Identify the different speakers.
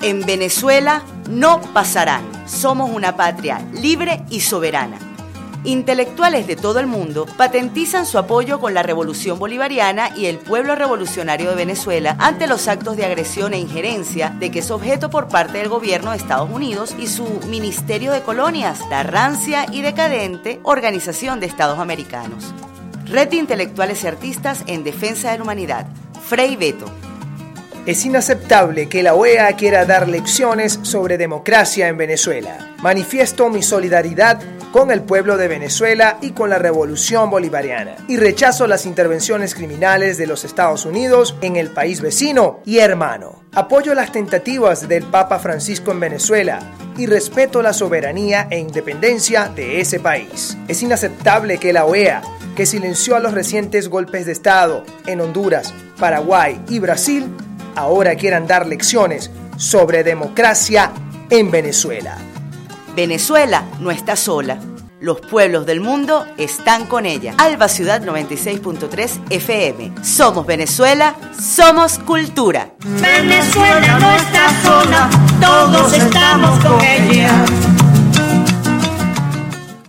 Speaker 1: En Venezuela no pasarán. Somos una patria libre y soberana. Intelectuales de todo el mundo patentizan su apoyo con la Revolución Bolivariana y el pueblo revolucionario de Venezuela ante los actos de agresión e injerencia de que es objeto por parte del gobierno de Estados Unidos y su Ministerio de Colonias, la rancia y decadente Organización de Estados Americanos. Red de Intelectuales y Artistas en Defensa de la Humanidad. Frei Beto.
Speaker 2: Es inaceptable que la OEA quiera dar lecciones sobre democracia en Venezuela. Manifiesto mi solidaridad con el pueblo de Venezuela y con la Revolución Bolivariana. Y rechazo las intervenciones criminales de los Estados Unidos en el país vecino y hermano. Apoyo las tentativas del Papa Francisco en Venezuela y respeto la soberanía e independencia de ese país. Es inaceptable que la OEA, que silenció a los recientes golpes de Estado en Honduras, Paraguay y Brasil, ahora quieran dar lecciones sobre democracia en Venezuela.
Speaker 1: Venezuela no está sola. Los pueblos del mundo están con ella. Alba Ciudad 96.3 FM. Somos Venezuela, somos cultura.
Speaker 3: Venezuela no está sola, todos estamos con ella.